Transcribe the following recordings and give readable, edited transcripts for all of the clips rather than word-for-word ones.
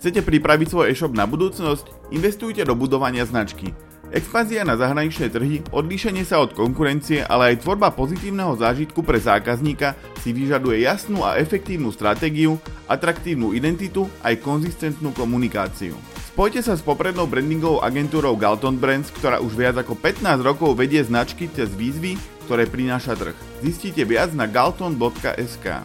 Chcete pripraviť svoj e-shop na budúcnosť? Investujte do budovania značky. Expanzia na zahraničné trhy, odlíšenie sa od konkurencie, ale aj tvorba pozitívneho zážitku pre zákazníka si vyžaduje jasnú a efektívnu stratégiu, atraktívnu identitu aj konzistentnú komunikáciu. Spojte sa s poprednou brandingovou agentúrou Galton Brands, ktorá už viac ako 15 rokov vedie značky cez výzvy, ktoré prináša trh. Zistite viac na galton.sk.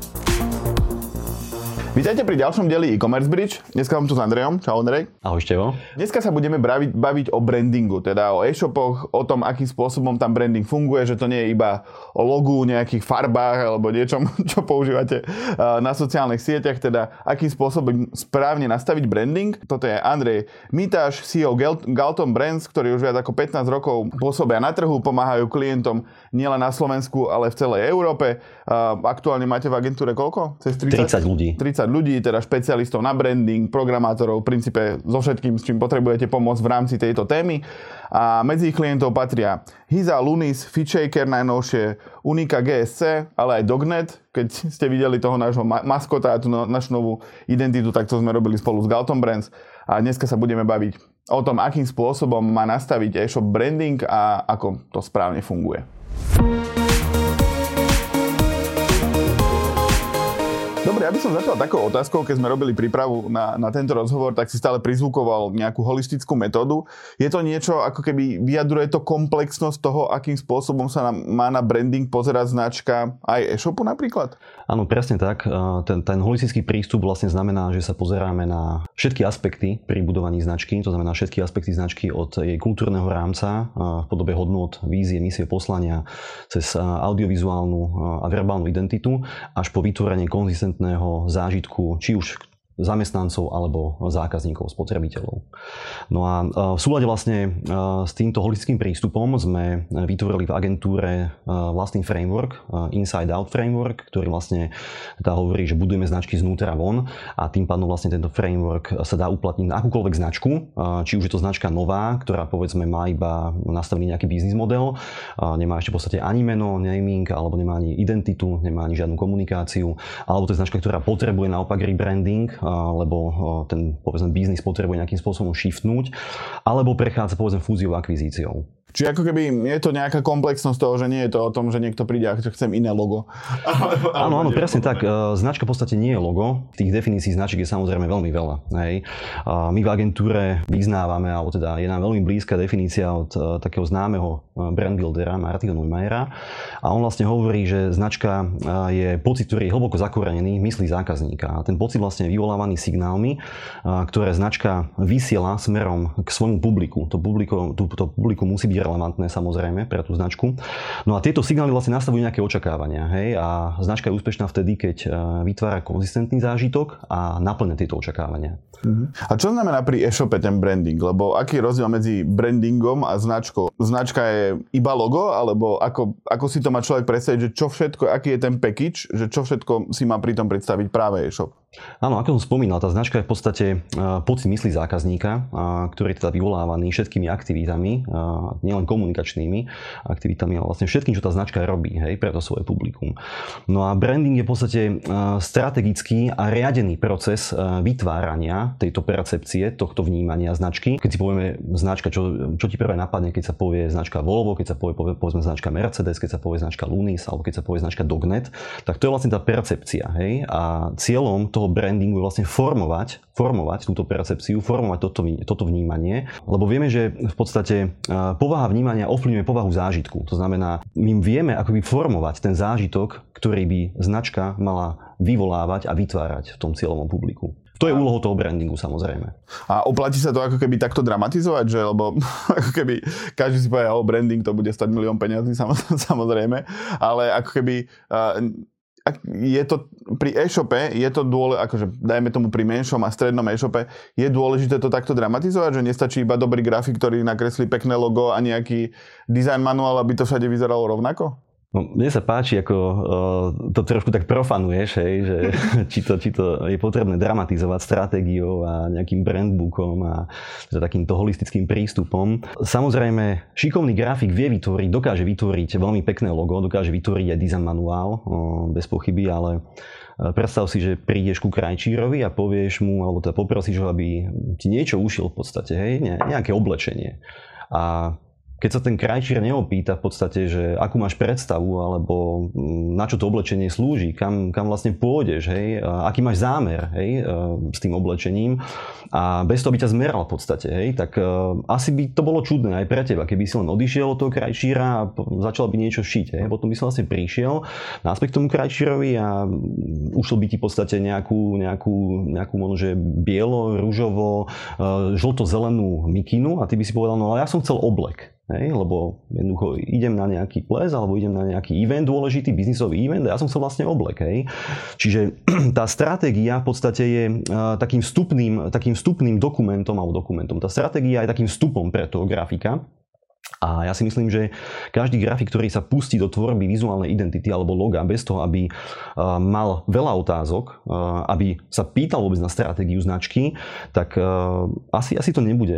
Vítajte pri ďalšom dieli e-commerce bridge. Dneska som tu s Andrejom. Čau, Andrej. Ahoj, Števo. Dneska sa budeme baviť o brandingu, teda o e-shopoch, o tom, akým spôsobom tam branding funguje, že to nie je iba o logu, nejakých farbách alebo niečom, čo používate na sociálnych sieťach, teda akým spôsobom správne nastaviť branding. Toto je Andrej Mitáš, CEO Galton Brands, ktorí už viac ako 15 rokov pôsobia na trhu, pomáhajú klientom nielen na Slovensku, ale v celej Európe. Aktuálne máte v agentúre koľko? Cez 30 ľudí. 30 ľudí, teda špecialistov na branding, programátorov, v princípe so všetkým, s čím potrebujete pomôcť v rámci tejto témy. A medzi ich klientov patria Hiza, Lunis, Fitshaker najnovšie, Unika GSC, ale aj Dognet. Keď ste videli toho nášho maskota a tú našu novú identitu, tak to sme robili spolu s Galton Brands. A dneska sa budeme baviť o tom, akým spôsobom má nastaviť e-shop branding a ako to správne funguje. Dobre, ja by som začal takou otázkou, keď sme robili prípravu na tento rozhovor, tak si stále prizvukoval nejakú holistickú metódu. Je to niečo, ako keby vyjadruje to komplexnosť toho, akým spôsobom sa má na branding pozerať značka aj e-shopu napríklad? Áno, presne tak. Ten holistický prístup vlastne znamená, že sa pozeráme na všetky aspekty pri budovaní značky, to znamená všetky aspekty značky od jej kultúrneho rámca v podobe hodnôt, vízie, misie, poslania, cez audiovizuálnu a verbálnu identitu, až po vytvorenie konzistentného zážitku, či už zamestnancov alebo zákazníkov, spotrebiteľov. No a v súlade vlastne s týmto holistickým prístupom sme vytvorili v agentúre vlastný framework, Inside Out framework, ktorý vlastne hovorí, že budujeme značky znútra von a tým pádom vlastne tento framework sa dá uplatniť na akúkoľvek značku, či už je to značka nová, ktorá povedzme má iba nastavený nejaký biznis model, nemá ešte v podstate ani meno, naming, alebo nemá ani identitu, nemá ani žiadnu komunikáciu, alebo to je značka, ktorá potrebuje naopak rebranding, lebo ten povedzme biznis potrebuje nejakým spôsobom shiftnúť, alebo prechádza povedzme fúziou a akvizíciou. Čiže ako keby je to nejaká komplexnosť toho, že nie je to o tom, že niekto príde a chcem iné logo. Áno, presne tak. Značka v podstate nie je logo. Tých definícií značiek je samozrejme veľmi veľa. Hej. My v agentúre vyznávame, alebo teda je nám veľmi blízka definícia od takého známeho brandbuildera Martina Neumeyera. A on vlastne hovorí, že značka je pocit, ktorý je hlboko zakorenený v mysli zákazníka. A ten pocit vlastne je vyvolávaný signálmi, ktoré značka vysiela smerom k svojmu publiku. To publikum musí byť relevantné samozrejme pre tú značku. No a tieto signály vlastne nastavujú nejaké očakávania. Hej? A značka je úspešná vtedy, keď vytvára konzistentný zážitok a naplňa tieto očakávania. A čo znamená pri e-shope ten branding? Lebo aký je rozdiel medzi brandingom a značkou? Značka je iba logo? Alebo ako si to má človek predstaviť, že čo všetko, aký je ten package, že čo všetko si má pri tom predstaviť práve e-shop? Áno, ako som spomínal, tá značka je v podstate pocit mysli zákazníka, ktorý je teda vyvolávaný všetkými aktivitami, nielen komunikačnými aktivitami, ale vlastne všetkým, čo tá značka robí, hej, pre to svoje publikum. No a branding je v podstate strategický a riadený proces vytvárania tejto percepcie, tohto vnímania značky. Keď si povieme značka, čo ti prvé napadne, keď sa povie značka Volvo, keď sa povedzme značka Mercedes, keď sa povie značka Lunis, alebo keď sa povie značka Dognet, tak to je vlastne tá percepcia, hej? A cieľom toho brandingu je vlastne formovať túto percepciu, formovať toto vnímanie, lebo vieme, že v podstate povaha vnímania ovplyvňuje povahu zážitku. To znamená, my vieme akoby formovať ten zážitok, ktorý by značka mala vyvolávať a vytvárať v tom cieľovom publiku. To je úlohou toho brandingu samozrejme. A oplatí sa to ako keby takto dramatizovať, že lebo ako keby každý si povie, branding to bude stať milión peniazí samozrejme, ale ako keby je to pri e-shope, je to akože dajme tomu pri menšom a strednom e-shope, je dôležité to takto dramatizovať, že nestačí iba dobrý grafik, ktorý nakreslí pekné logo a nejaký design manuál, aby to všade vyzeralo rovnako? No, mne sa páči, ako to trošku tak profanuješ, hej, že či to je potrebné dramatizovať stratégiou a nejakým brandbookom a takýmto holistickým prístupom. Samozrejme, šikovný grafik dokáže vytvoriť veľmi pekné logo, dokáže vytvoriť aj design manuál, bez pochyby, ale predstav si, že prídeš ku krajčírovi a povieš mu, alebo teda poprosíš ho, aby ti niečo ušiel v podstate, hej, nejaké oblečenie. A keď sa ten krajčír neopýta v podstate, že akú máš predstavu, alebo na čo to oblečenie slúži, kam vlastne pôjdeš, hej, aký máš zámer, hej, s tým oblečením a bez toho by ťa zmeral v podstate, hej, tak asi by to bolo čudné aj pre teba, keby si len odišiel od toho krajčíra a začal by niečo šiť, hej, potom by si vlastne prišiel naspäť k tomu krajčírovi a ušiel by ti v podstate nejakú možno, že bielo, ružovo, žlto-zelenú mikinu a ty by si povedal, no ale ja som chcel oblek. Hej, lebo jednoducho idem na nejaký ples alebo idem na nejaký event dôležitý, biznisový event a ja som chcel vlastne oblek. Hej. Čiže tá stratégia v podstate je takým vstupným dokumentom. Tá stratégia je takým vstupom pre toho grafika. A ja si myslím, že každý grafik, ktorý sa pustí do tvorby vizuálnej identity alebo loga bez toho, aby mal veľa otázok, aby sa pýtal vôbec na stratégiu značky, tak asi to nebude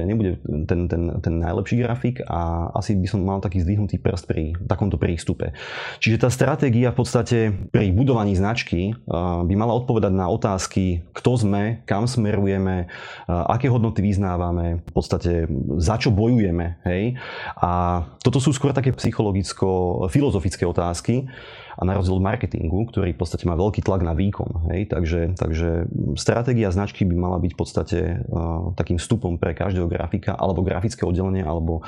ten najlepší grafik a asi by som mal taký zdvihnutý prst pri takomto prístupe. Čiže tá stratégia v podstate pri budovaní značky by mala odpovedať na otázky, kto sme, kam smerujeme, aké hodnoty vyznávame, v podstate za čo bojujeme, hej. A toto sú skôr také psychologicko-filozofické otázky a na rozdiel od marketingu, ktorý v podstate má veľký tlak na výkon. Hej? Takže stratégia značky by mala byť v podstate takým vstupom pre každého grafika alebo grafické oddelenie alebo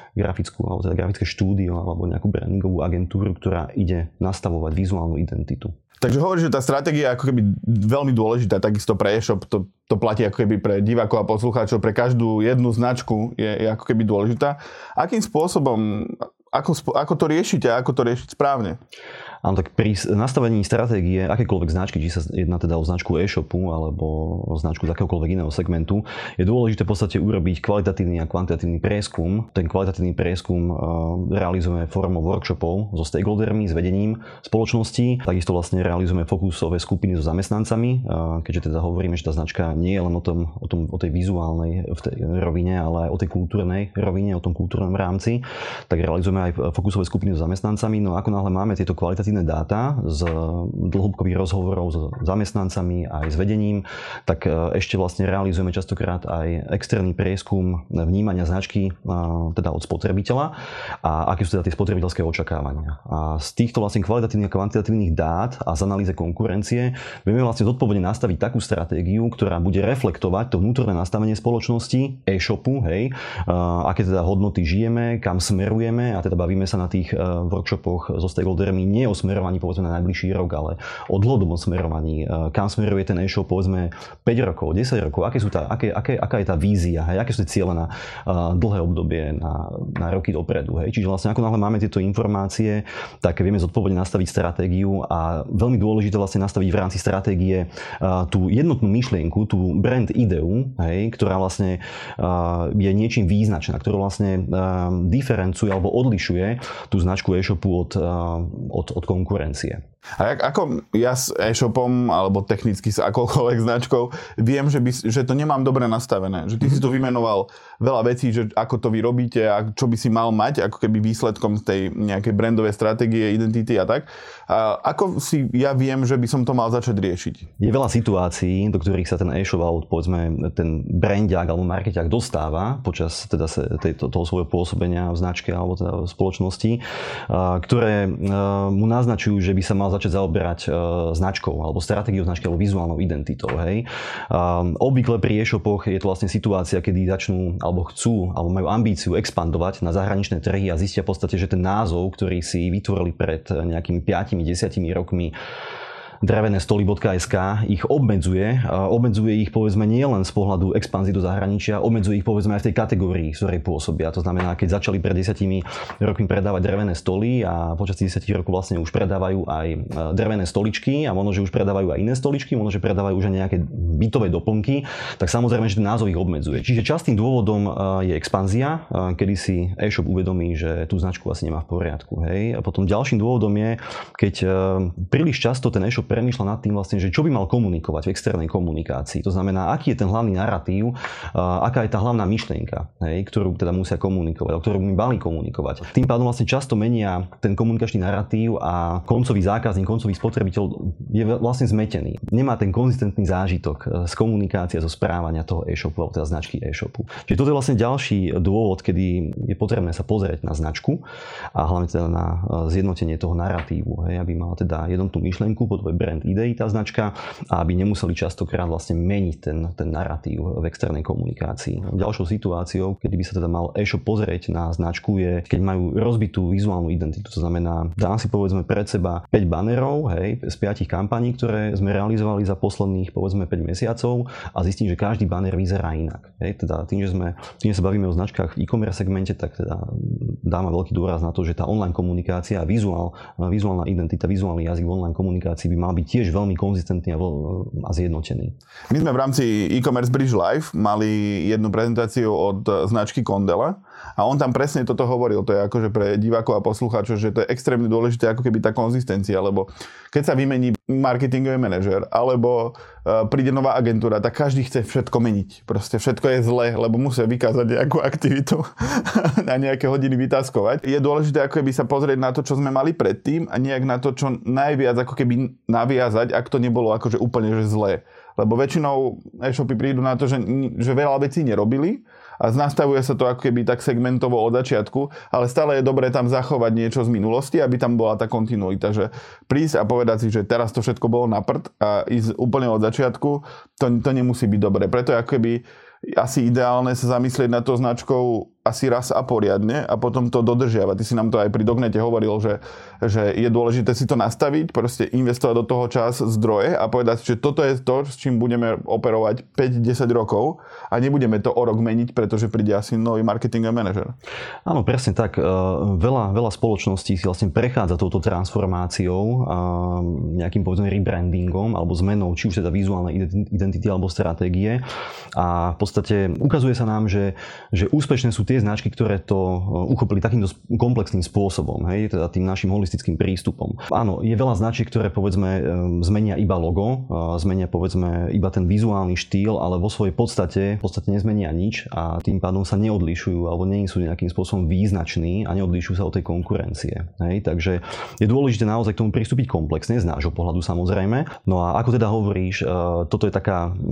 grafické štúdio alebo nejakú brandingovú agentúru, ktorá ide nastavovať vizuálnu identitu. Takže hovoríš, že tá stratégia je ako keby veľmi dôležitá, takisto pre e-shop, to platí ako keby pre divákov a poslucháčov, pre každú jednu značku je ako keby dôležitá. Akým spôsobom, ako to riešite a ako to riešiť správne? Áno, tak pri nastavení stratégie akékoľvek značky, či sa jedná teda o značku e-shopu alebo o značku z akéhokoľvek iného segmentu, je dôležité v podstate urobiť kvalitatívny a kvantitatívny prieskum. Ten kvalitatívny prieskum realizujeme formou workshopov so stakeholdermi, s vedením spoločnosti. Takisto vlastne realizujeme fokusové skupiny so zamestnancami, keďže teda hovoríme, že tá značka nie je len o tej vizuálnej rovine, ale aj o tej kultúrnej rovine, o tom kultúrnom rámci. Tak realizujeme aj fokusové skupiny so zamestnancami. No ako náhle máme tieto kvalitatívne dáta z dlhĺbkových rozhovorov s zamestnancami aj s vedením, tak ešte vlastne realizujeme častokrát aj externý prieskum vnímania značky teda od spotrebiteľa a aké sú teda tie spotrebiteľské očakávania. A z týchto vlastne kvalitatívnych a kvantitatívnych dát a z analýze konkurencie vieme vlastne zodpovedne nastaviť takú stratégiu, ktorá bude reflektovať to vnútorné nastavenie spoločnosti, e-shopu, hej, aké teda hodnoty žijeme, kam smerujeme a teda bavíme sa na tých workshopoch so stakeholdermi nie o smerovaní povedzme na najbližší rok, ale o dlhodobom smerovaní, kam smeruje ten e-shop povedzme 5 rokov, 10 rokov, aká je tá vízia, hej, aké sú tie ciele na dlhé obdobie, na roky dopredu. Hej. Čiže vlastne ako náhle máme tieto informácie, tak vieme zodpovedne nastaviť stratégiu a veľmi dôležité vlastne nastaviť v rámci stratégie tú jednotnú myšlienku, tú brand ideu, hej, ktorá vlastne je niečím význačná, ktorá vlastne diferencuje alebo odlišuje tú značku e-shopu od konkurencie. A ako ja s e-shopom alebo technicky s akoukoľvek značkou viem, že to nemám dobre nastavené. Že ty si tu vymenoval veľa vecí, že ako to vy robíte a čo by si mal mať ako keby výsledkom z tej nejakej brandovej stratégie, identity a tak. A ako si ja viem, že by som to mal začať riešiť? Je veľa situácií, do ktorých sa ten e-shop alebo povedzme ten brandiak alebo markeťák dostáva počas teda toho svojho pôsobenia v značke alebo teda v spoločnosti, ktoré mu naznačujú, že by sa mal začať zaoberať značkou alebo stratégiou značky alebo vizuálnou identitou. Hej. Obvykle pri e-shopoch je to vlastne situácia, kedy začnú alebo chcú alebo majú ambíciu expandovať na zahraničné trhy a zistia v podstate, že ten názov, ktorý si vytvorili pred nejakými 5-10 rokmi, drevenestoly.sk ich obmedzuje. Obmedzuje ich povedzme nie len z pohľadu expanzie do zahraničia, obmedzuje ich povedzme aj v tej kategórii, v ktorej pôsobia. To znamená, keď začali pred 10 rokmi predávať drevené stoly a počas 10 rokov vlastne už predávajú aj drevené stoličky a možno, že už predávajú aj iné stoličky, možno, že predávajú už aj nejaké bytové doplnky, tak samozrejme, že ten názov ich obmedzuje. Čiže častým dôvodom je expanzia, kedy si e-shop uvedomí, že tú značku asi nemá v poriadku. Hej. A potom ďalším dôvodom je, keď príliš často ten e-shop premýšľa nad tým vlastne, že čo by mal komunikovať v externej komunikácii. To znamená, aký je ten hlavný narratív, aká je tá hlavná myšlienka, hej, ktorú teda musia komunikovať, o ktorú by mali komunikovať. Tým pádom vlastne často menia ten komunikačný narratív a koncový zákazník, koncový spotrebiteľ je vlastne zmetený. Nemá ten konzistentný zážitok z komunikácie, zo správania toho e-shopu, alebo teda značky e-shopu. Čiže toto je vlastne ďalší dôvod, kedy je potrebné sa pozrieť na značku a hlavne teda na zjednotenie toho narratívu, hej, aby mala teda jednotnú myšlienku, potom brand idei tá značka a aby nemuseli častokrát vlastne meniť ten narratív v externej komunikácii. Ďalšou situáciou, kedy by sa teda mal e-shop pozrieť na značku, je, keď majú rozbitú vizuálnu identitu. To znamená, dám si povedzme pred seba 5 banerov, hej, z 5 kampaní, ktoré sme realizovali za posledných povedzme 5 mesiacov a zistím, že každý banner vyzerá inak. Hej, teda tým, že sa bavíme o značkách v e-commerce segmente, tak teda dáme veľký dôraz na to, že tá online komunikácia a vizuálna identita, vizuálny jazyk v online komunikácii by mal byť tiež veľmi konzistentný a zjednotený. My sme v rámci e-commerce Bridge Live mali jednu prezentáciu od značky Kondela a on tam presne toto hovoril. To je akože pre divákov a poslucháčov, že to je extrémne dôležité ako keby tá konzistencia, lebo keď sa vymení marketingový manažer alebo príde nová agentúra, tak každý chce všetko meniť. Proste všetko je zlé, lebo musia vykázať nejakú aktivitu na nejaké hodiny vytaskovať. Je dôležité ako keby sa pozrieť na to, čo sme mali predtým a nejak na to, čo najviac ako keby naviazať, ak to nebolo akože úplne že zlé. Lebo väčšinou e-shopy prídu na to, že veľa vecí nerobili a nastavuje sa to ako keby tak segmentovo od začiatku, ale stále je dobré tam zachovať niečo z minulosti, aby tam bola tá kontinuita, že prísť a povedať si, že teraz to všetko bolo na prd a ísť úplne od začiatku, to nemusí byť dobré. Preto ako keby asi ideálne sa zamyslieť nad tou značkou asi raz a poriadne a potom to dodržiavať. Ty si nám to aj pri Dognete hovoril, že je dôležité si to nastaviť, proste investovať do toho čas, zdroje a povedať, že toto je to, s čím budeme operovať 5-10 rokov a nebudeme to o rok meniť, pretože príde asi nový marketing manažer. Áno, presne tak. Veľa spoločností si vlastne prechádza touto transformáciou, nejakým povedzme rebrandingom alebo zmenou, či už teda vizuálnej identity alebo stratégie. A v podstate ukazuje sa nám, že úspešné sú tie značky, ktoré to uchopili takýmto komplexným spôsobom, hej, teda tým našim holistickým prístupom. Áno, je veľa značiek, ktoré povedzme zmenia iba logo, zmenia povedzme iba ten vizuálny štýl, ale vo svojej podstate nezmenia nič a tým pádom sa neodlišujú alebo nie sú nejakým spôsobom význační a neodlišujú sa od tej konkurencie. Hej, takže je dôležité naozaj k tomu pristúpiť komplexne z nášho pohľadu samozrejme. No a ako teda hovoríš, toto je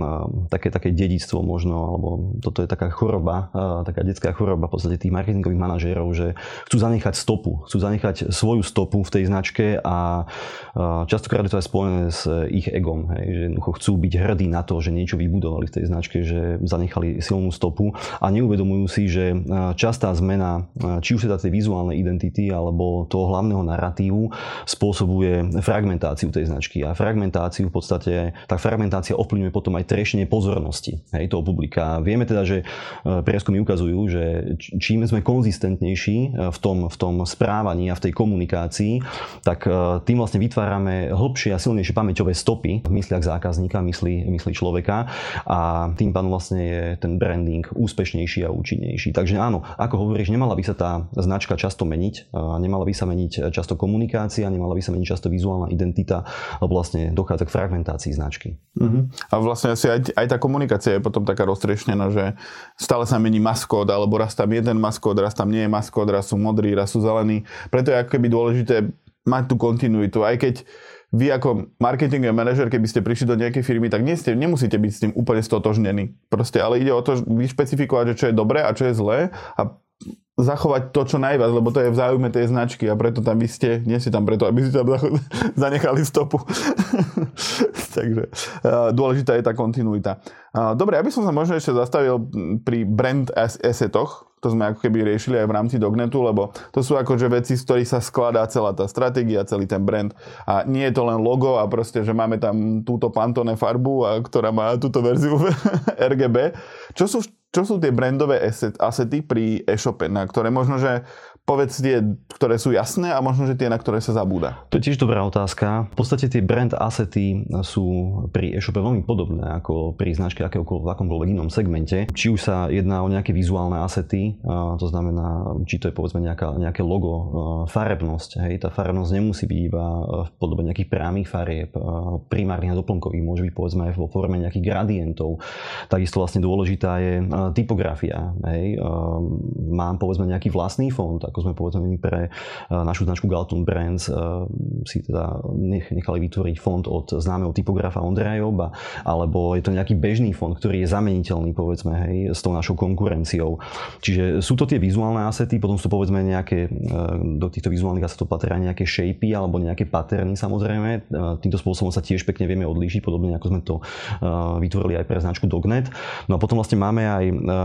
také dedičstvo možno, alebo toto je taká choroba, taká detská choroba v podstate tých marketingových manažérov, že chcú zanechať svoju stopu v tej značke a častokrát je to aj spojené s ich egom, hej, že jednoducho chcú byť hrdí na to, že niečo vybudovali v tej značke, že zanechali silnú stopu a neuvedomujú si, že častá zmena, či už teda tej vizuálnej identity alebo toho hlavného narratívu spôsobuje fragmentáciu tej značky a fragmentáciu v podstate, tá fragmentácia ovplyvňuje potom aj trešenie pozornosti, hej, toho publika. Vieme teda, že prieskumy ukazujú, že čím sme konzistentnejší v tom správaní a v tej komunikácii, tak tým vlastne vytvárame hlbšie a silnejšie pamäťové stopy v mysliach zákazníka, mysli človeka a tým pádom vlastne je ten branding úspešnejší a účinnejší. Takže áno, ako hovoríš, nemala by sa tá značka často meniť, nemala by sa meniť často komunikácia, nemala by sa meniť často vizuálna identita, lebo vlastne dochádza k fragmentácii značky. A vlastne asi aj tá komunikácia je potom taká roztriešnená, že stále sa mení maskót, alebo raz tam jeden maskót, raz tam nie je maskót, raz sú modrí, raz sú zelení. Preto je ako keby dôležité mať tú kontinuitu. Aj keď vy ako marketingový manažer, keby ste prišli do nejakej firmy, tak nemusíte byť s tým úplne stotožnení. Proste, ale ide o to vyšpecifikovať, že čo je dobré a čo je zlé a zachovať to, čo najviac, lebo to je v záujme tej značky a preto tam vy ste, nie ste tam preto, aby ste tam zanechali stopu. Takže dôležitá je tá kontinuita. Dobre, aby som sa možno ešte zastavil pri brand assetoch, to sme ako keby riešili aj v rámci Dognetu, lebo to sú akože veci, z ktorých sa skladá celá tá stratégia, celý ten brand. A nie je to len logo a proste, že máme tam túto Pantone farbu, ktorá má túto verziu RGB. Čo sú tie brandové asety pri e-shope, na ktoré možno, že povedz tie, ktoré sú jasné a možno, že tie, na ktoré sa zabúda? To je tiež dobrá otázka. V podstate tie brand asety sú pri e-shope veľmi podobné ako pri značke v akomkoľvek inom segmente. Či už sa jedná o nejaké vizuálne asety, to znamená, či to je povedzme nejaké logo, farebnosť. Hej? Tá farebnosť nemusí byť iba v podobe nejakých priamých farieb, primárnych a doplnkových, môže byť povedzme aj vo forme nejakých gradientov. Takisto vlastne dôležitá je typografia. Hej? Mám povedzme nejaký vlastný font, ako sme povedzme pre našu značku Galton Brands si teda nechali vytvoriť font od známeho typografa Ondreja Joba, alebo je to nejaký bežný font, ktorý je zameniteľný povedzme, hej, s tou našou konkurenciou. Čiže sú to tie vizuálne asety, potom sú povedzme nejaké, do týchto vizuálnych asetov patria nejaké shapey alebo nejaké patterny samozrejme. Týmto spôsobom sa tiež pekne vieme odlíšiť, podobne ako sme to vytvorili aj pre značku Dognet. No a potom vlastne máme aj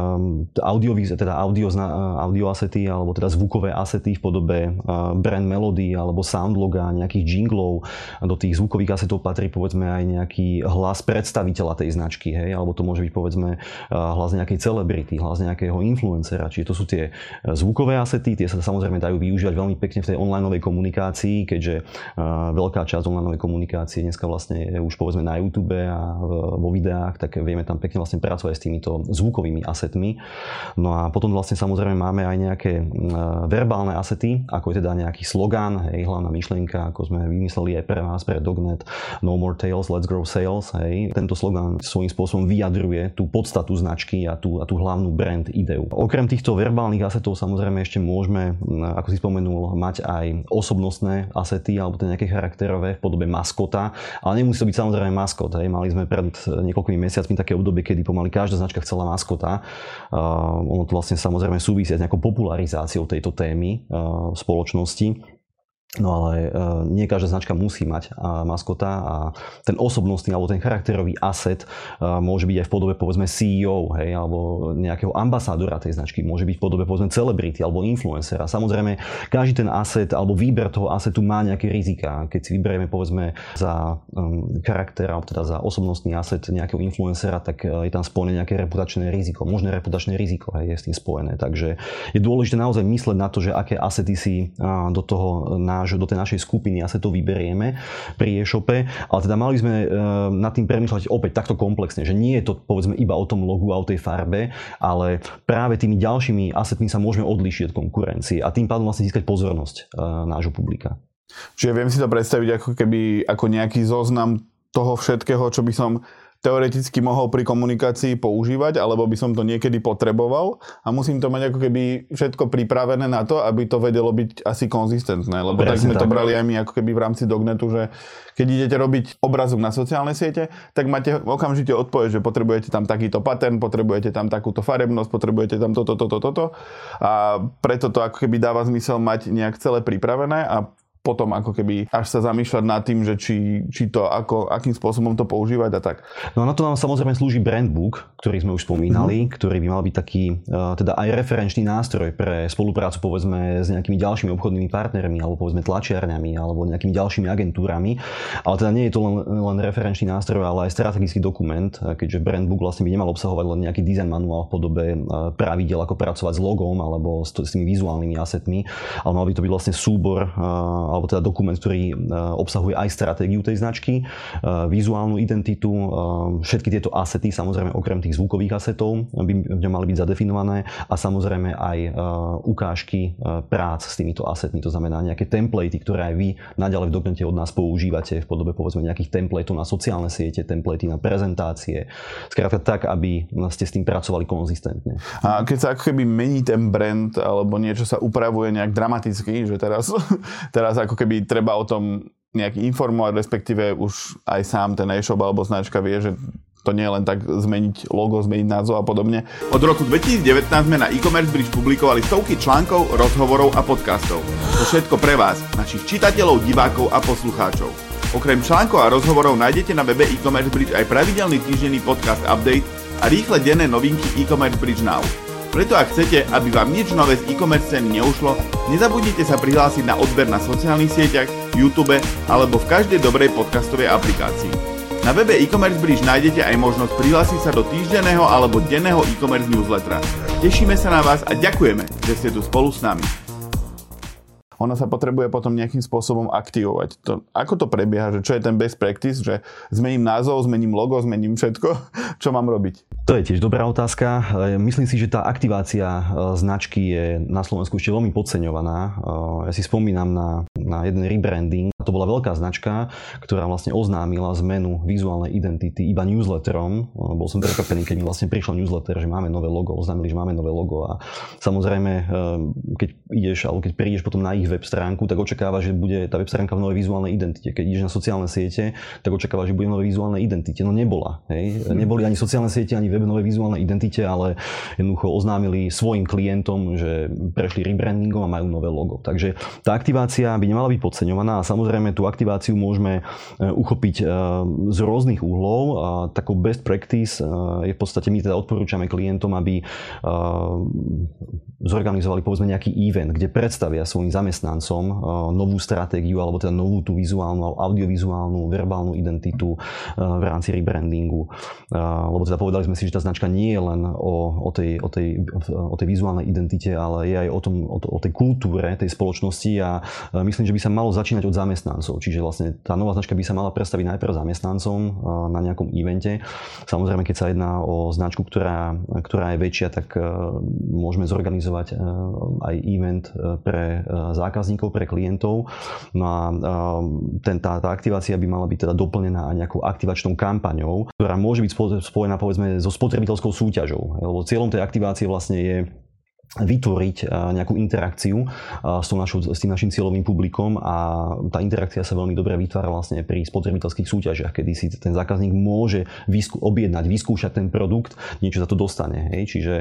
audio asety alebo teda zvukové asety v podobe brand melody alebo soundloga, nejakých jinglov. Do tých zvukových asetov patrí povedzme aj nejaký hlas predstaviteľa tej značky, hej, alebo to môže byť povedzme hlas nejakej celebrity, hlas nejakého influencera. Čiže to sú tie zvukové asety, tie sa samozrejme dajú využívať veľmi pekne v tej onlineovej komunikácii, keďže veľká časť onlineovej komunikácie dneska vlastne je už povedzme na YouTube a vo videách, tak vieme tam pekne vlastne pracovať s týmito zvukovými asetmi. No a potom vlastne samozrejme máme aj nejaké verbálne asety, ako je teda nejaký slogán, hej, hlavná myšlienka, ako sme vymysleli aj pre vás, pre Dognet, No More Tales, Let's Grow Sales, hej. Tento slogán svojím spôsobom vyjadruje tú podstatu značky a tú hlavnú brand ideu. Okrem týchto verbálnych asetov samozrejme ešte môžeme, ako si spomenul, mať aj osobnostné asety, alebo to nejaké charakterové v podobe maskota, ale nemusí to byť samozrejme maskot, hej. Mali sme pred niekoľkými mesiacmi také obdobie, kedy pomaly každá značka chcela maskota. Ono to vlastne samozrejme súvisí s nejakou popularizáciou tejto témy v spoločnosti. No ale nie každá značka musí mať maskota a ten osobnostný alebo ten charakterový asset môže byť aj v podobe povedzme CEO, hej, alebo nejakého ambasádora tej značky, môže byť v podobe povedzme celebrity alebo influencera. Samozrejme, každý ten asset alebo výber toho assetu má nejaké rizika. Keď si vyberieme povedzme za charakter alebo teda za osobnostný asset nejakého influencera, tak je tam spojené nejaké reputačné riziko, možné reputačné riziko, hej, je s tým spojené. Takže je dôležité naozaj mysleť na to, že aké asety si do tej našej skupiny asetov vyberieme pri e-shope, ale teda mali sme nad tým premýšľať opäť takto komplexne, že nie je to povedzme iba o tom logu a o tej farbe, ale práve tými ďalšími asetmi sa môžeme odlíšiť od konkurencie a tým pádom vlastne získať pozornosť nášho publika. Čiže viem si to predstaviť ako nejaký zoznam toho všetkého, čo by som teoreticky mohol pri komunikácii používať, alebo by som to niekedy potreboval a musím to mať ako keby všetko pripravené na to, aby to vedelo byť asi konzistentné, lebo tak sme to brali aj my ako keby v rámci Dognetu, že keď idete robiť obrazok na sociálne siete, tak máte okamžite odpoveď, že potrebujete tam takýto pattern, potrebujete tam takúto farebnosť, potrebujete tam toto a preto to ako keby dáva zmysel mať nejak celé pripravené a potom ako keby až sa zamýšľať nad tým, že či to akým spôsobom to používať a tak. No na to nám samozrejme slúži brandbook, ktorý sme už spomínali, ktorý by mal byť taký teda aj referenčný nástroj pre spoluprácu povedzme s nejakými ďalšími obchodnými partnermi alebo povedzme tlačiarňami alebo nejakými ďalšími agentúrami. Ale teda nie je to len referenčný nástroj, ale aj strategický dokument, keďže brandbook vlastne by nemal obsahovať len nejaký design manuál v podobe pravidiel, ako pracovať s logom alebo s tými vizuálnymi asetmi, ale mal by to byť vlastne súbor alebo teda dokument, ktorý obsahuje aj stratégiu tej značky, vizuálnu identitu, všetky tieto asety, samozrejme okrem tých zvukových asetov by mali byť zadefinované a samozrejme aj ukážky prác s týmito asetmi, to znamená nejaké templatey, ktoré aj vy naďalej v Dognete od nás používate v podobe povedzme nejakých templateov na sociálne siete, templatey na prezentácie, skrátka tak, aby ste s tým pracovali konzistentne. A keď sa ako keby mení ten brand alebo niečo sa upravuje nejak dramaticky, že teraz ako keby treba o tom nejak informovať, respektíve už aj sám ten e-shop alebo značka vie, že to nie je len tak zmeniť logo, zmeniť názov a podobne. Od roku 2019 sme na e-commerce bridge publikovali stovky článkov, rozhovorov a podcastov. To všetko pre vás, našich čitateľov, divákov a poslucháčov. Okrem článkov a rozhovorov nájdete na webe e-commerce bridge aj pravidelný týždenný podcast update a rýchle denné novinky e-commerce bridge now. Preto ak chcete, aby vám nič nové z e-commerce scény neušlo, nezabudnite sa prihlásiť na odber na sociálnych sieťach, YouTube alebo v každej dobrej podcastovej aplikácii. Na webe e-commerce bridge nájdete aj možnosť prihlásiť sa do týždenného alebo denného e-commerce newslettera. Tešíme sa na vás a ďakujeme, že ste tu spolu s nami. Ono sa potrebuje potom nejakým spôsobom aktivovať. Ako to prebieha? Že čo je ten best practice? Že zmením názov, zmením logo, zmením všetko? Čo mám robiť? To je tiež dobrá otázka. Myslím si, že tá aktivácia značky je na Slovensku ešte veľmi podceňovaná. Ja si spomínam na jeden rebranding. To bola veľká značka, ktorá vlastne oznámila zmenu vizuálnej identity iba newsletterom. Bol som prekvapený, keď mi vlastne prišiel newsletter, že máme nové logo, oznámili, že máme nové logo a samozrejme, keď ideš alebo keď prídeš potom na ich web stránku, tak očakávaš, že bude tá web stránka v novej vizuálnej identite. Keď ideš na sociálne siete, tak očakávaš, že bude v novej vizuálnej identite. No nebola. Hej. Neboli ani sociálne siete, ani web v novej vizuálnej identite, ale jednoducho oznámili svojim klientom, že prešli rebrandingom a majú nové logo. Takže tá aktivácia by nemala byť podceňovaná a samozrejme tú aktiváciu môžeme uchopiť z rôznych uhlov. Takou best practice je v podstate, my teda odporúčame klientom, aby zorganizovali povedzme nejaký event, kde predstavia svojim zamestnancom novú stratégiu alebo teda novú tú vizuálnu, audiovizuálnu, verbálnu identitu v rámci rebrandingu. Lebo teda povedali sme si, že tá značka nie je len o tej vizuálnej identite, ale je aj o tej kultúre tej spoločnosti a myslím, že by sa malo začínať od zamestnancov. Čiže vlastne tá nová značka by sa mala predstaviť najprv zamestnancom na nejakom evente. Samozrejme, keď sa jedná o značku, ktorá je väčšia, tak môžeme zorganizovať aj event pre zákazníkov, pre klientov. No a tá aktivácia by mala byť teda doplnená aj nejakou aktivačnou kampaňou, ktorá môže byť spojená povedzme so spotrebiteľskou súťažou. Lebo cieľom tej aktivácie vlastne je vytvoriť nejakú interakciu s tým našim cieľovým publikom a tá interakcia sa veľmi dobre vytvára vlastne pri spotrebiteľských súťažiach, kedy si ten zákazník môže objednať, vyskúšať ten produkt, niečo za to dostane. Hej. Čiže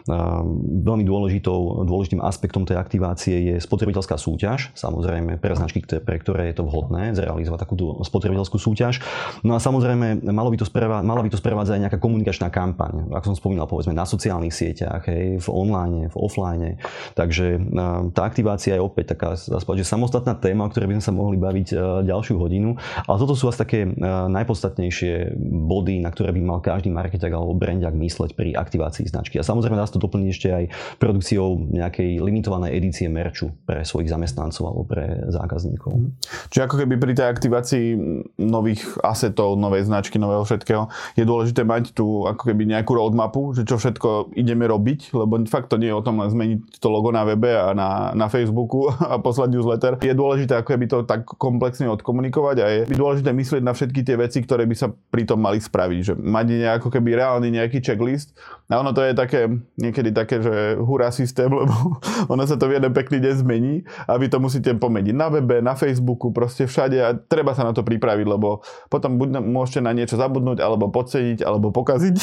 veľmi dôležitým aspektom tej aktivácie je spotrebiteľská súťaž, samozrejme pre značky, pre ktoré je to vhodné zrealizovať takúto spotrebiteľskú súťaž. No a samozrejme mala by to sprevádzať aj nejaká komunikačná kampaň, ako som spomínal, povedzme na sociálnych sieťach, hej, v online, v offline. Takže tá aktivácia je opäť taká, že samostatná téma, o ktorej by sme sa mohli baviť ďalšiu hodinu. Ale toto sú asi také najpodstatnejšie body, na ktoré by mal každý marketák alebo brandiak mysleť pri aktivácii značky. A samozrejme dá sa to doplniť ešte aj produkciou nejakej limitovanej edície merču pre svojich zamestnancov alebo pre zákazníkov. Čiže ako keby pri tej aktivácii nových asetov, novej značky, nového všetkého, je dôležité mať tu ako keby nejakú roadmapu, že čo všetko ideme robiť, lebo fakt to nie je o tom len zmeniť to logo na webe a na Facebooku a poslať newsletter. Je dôležité ako keby to tak komplexne odkomunikovať a je dôležité myslieť na všetky tie veci, ktoré by sa pri tom mali spraviť. Že mať ako keby reálny nejaký checklist. A ono to je niekedy také, že hurá systém, lebo ono sa to v jeden pekný deň zmení a vy to musíte pomeniť na webe, na Facebooku, proste všade a treba sa na to pripraviť, lebo potom buď môžete na niečo zabudnúť, alebo podceniť, alebo pokaziť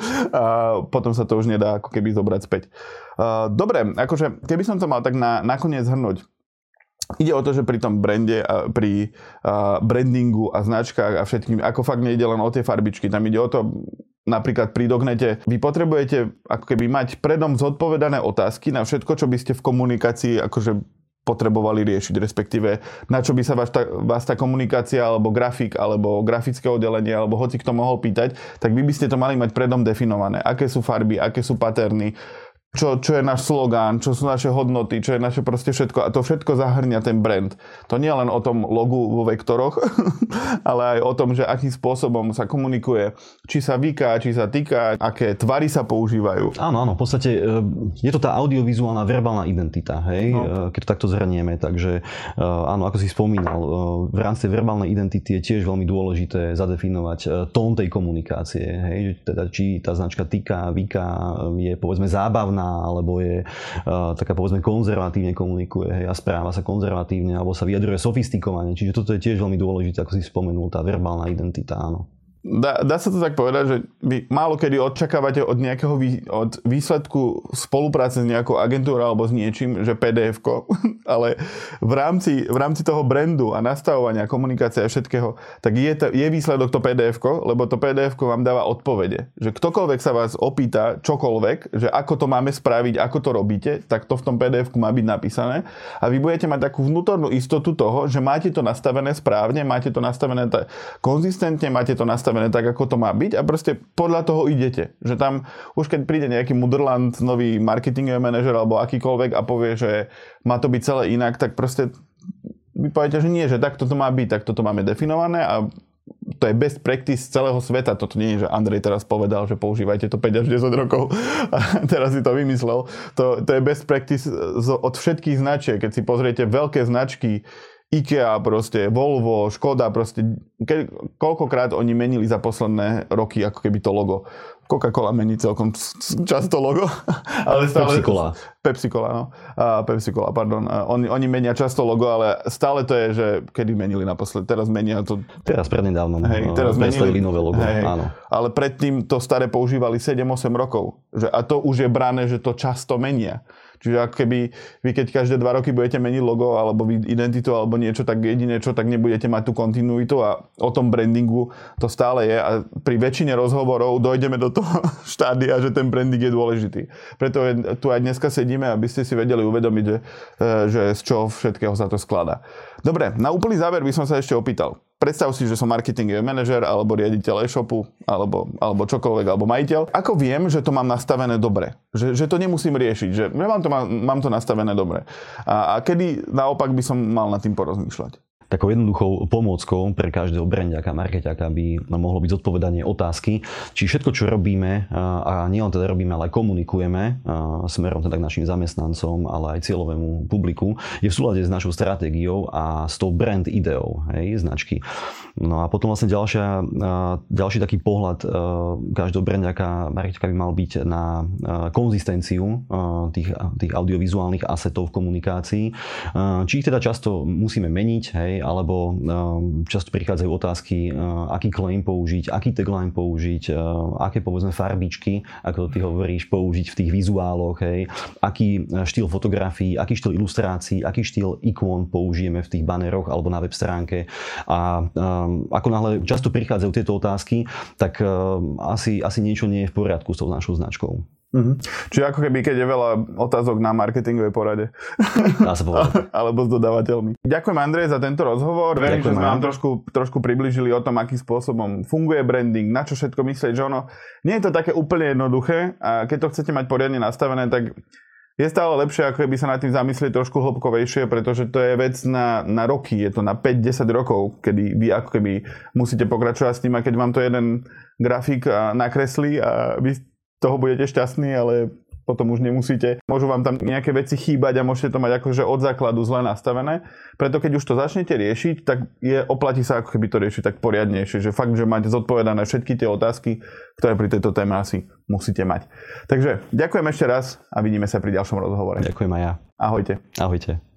a potom sa to už nedá ako keby zobrať späť. Dobre, akože keby som to mal tak nakoniec zhrnúť. Ide o to, že pri tom brande, pri brandingu a značkách a všetkým, ako fakt nejde len o tie farbičky, tam ide o to, napríklad pri Dognete, vy potrebujete ako keby mať predom zodpovedané otázky na všetko, čo by ste v komunikácii akože potrebovali riešiť, respektíve na čo by sa vás tá komunikácia alebo grafik, alebo grafické oddelenie, alebo hoci kto mohol pýtať, tak vy by ste to mali mať predom definované. Aké sú farby, aké sú paterny, čo je náš slogán, čo sú naše hodnoty, čo je naše proste všetko. A to všetko zahrňa ten brand. To nie je len o tom logu vo vektoroch, ale aj o tom, že akým spôsobom sa komunikuje, či sa vyká, či sa týka, aké tvary sa používajú. Áno, v podstate je to tá audiovizuálna verbálna identita, hej, keď to takto zhrnieme. Takže áno, ako si spomínal, v rámci tej verbálnej identity je tiež veľmi dôležité zadefinovať tón tej komunikácie, hej, že teda či tá značka týka, vyká, je povedzme zábavná, alebo je taká povedzme konzervatívne komunikuje, hej, a správa sa konzervatívne, alebo sa vyjadruje sofistikovane. Čiže toto je tiež veľmi dôležité, ako si spomenul, tá verbálna identita, áno. Dá sa to tak povedať, že vy málo kedy očakávate od nejakého od výsledku spolupráce s nejakou agentúrou alebo s niečím, že PDF-ko, ale v rámci toho brandu a nastavovania, komunikácie a všetkého, tak je výsledok to PDF-ko, lebo to PDF-ko vám dáva odpovede. Že ktokoľvek sa vás opýta čokoľvek, že ako to máme spraviť, ako to robíte, tak to v tom PDF-ku má byť napísané a vy budete mať takú vnútornú istotu toho, že máte to nastavené správne, máte to nastavené konzistentne, máte to nastavené tak, ako to má byť a proste podľa toho idete. Že tam už keď príde nejaký Mudrland, nový marketingový manažer alebo akýkoľvek a povie, že má to byť celé inak, tak proste vy poviete, že nie, že takto to má byť, takto to máme definované a to je best practice celého sveta. Toto nie je, že Andrej teraz povedal, že používajte to 5 až 10 rokov a teraz si to vymyslel. To je best practice od všetkých značiek. Keď si pozriete veľké značky IKEA, proste Volvo, Škoda, proste koľkokrát oni menili za posledné roky ako keby to logo. Coca-Cola mení celkom často logo. Ale stále, Pepsi-Cola, no. Pepsi-Cola, pardon. Oni menia často logo, ale stále to je, že kedy menili naposled. Teraz menia to... Teraz prednedávno. Teraz menili nové logo, áno. Ale predtým to staré používali 7-8 rokov. A to už je brané, že to často menia. Čiže ako keby vy keď každé 2 roky budete meniť logo alebo identitu alebo niečo, tak jedine čo, tak nebudete mať tú kontinuitu a o tom brandingu to stále je a pri väčšine rozhovorov dojdeme do toho štádia, že ten branding je dôležitý. Preto tu aj dneska sedíme, aby ste si vedeli uvedomiť, že z čoho všetkého sa to skladá. Dobre, na úplný záver by som sa ešte opýtal. Predstav si, že som marketingový manažer alebo riaditeľ e-shopu alebo čokoľvek, alebo majiteľ. Ako viem, že to mám nastavené dobre? Že to nemusím riešiť, že mám to nastavené dobre. A kedy naopak by som mal nad tým porozmýšľať? Takou jednoduchou pomôckou pre každého brandiaka, markeťaka by mohlo byť zodpovedanie otázky, či všetko, čo robíme, a nielen teda robíme, ale aj komunikujeme smerom teda k našim zamestnancom, ale aj cieľovému publiku, je v súlade s našou stratégiou a s tou brand ideou, značky. No a potom vlastne ďalší taký pohľad každého brandiaka, markeťaka by mal byť na konzistenciu tých audiovizuálnych asetov v komunikácii. Či ich teda často musíme meniť, alebo často prichádzajú otázky, aký claim použiť, aký tagline použiť, aké povedzme farbičky, ako ty hovoríš, použiť v tých vizuáloch, aký štýl fotografií, aký štýl ilustrácií, aký štýl ikon použijeme v tých baneroch alebo na web stránke. A ako náhle často prichádzajú tieto otázky, tak asi niečo nie je v poriadku s tou našou značkou. Čiže ako keby, keď je veľa otázok na marketingovej porade. Dá sa povedať. Alebo s dodávateľmi. Ďakujem, Andrej, za tento rozhovor. Verím, že sme vám trošku priblížili o tom, akým spôsobom funguje branding, na čo všetko myslieť, že ono nie je to také úplne jednoduché a keď to chcete mať poriadne nastavené, tak je stále lepšie, ako keby sa nad tým zamyslieť trošku hĺbkovejšie, pretože to je vec na roky, je to na 5-10 rokov, kedy vy ako keby musíte pokračovať s tým a keď vám to jeden grafik nakreslí a vy toho budete šťastní, ale potom už nemusíte. Môžu vám tam nejaké veci chýbať a môžete to mať akože od základu zle nastavené. Preto keď už to začnete riešiť, tak oplatí sa ako keby to riešiť tak poriadnejšie. Že fakt, že máte zodpovedané všetky tie otázky, ktoré pri tejto téme asi musíte mať. Takže ďakujem ešte raz a vidíme sa pri ďalšom rozhovore. Ďakujem aj ja. Ahojte. Ahojte.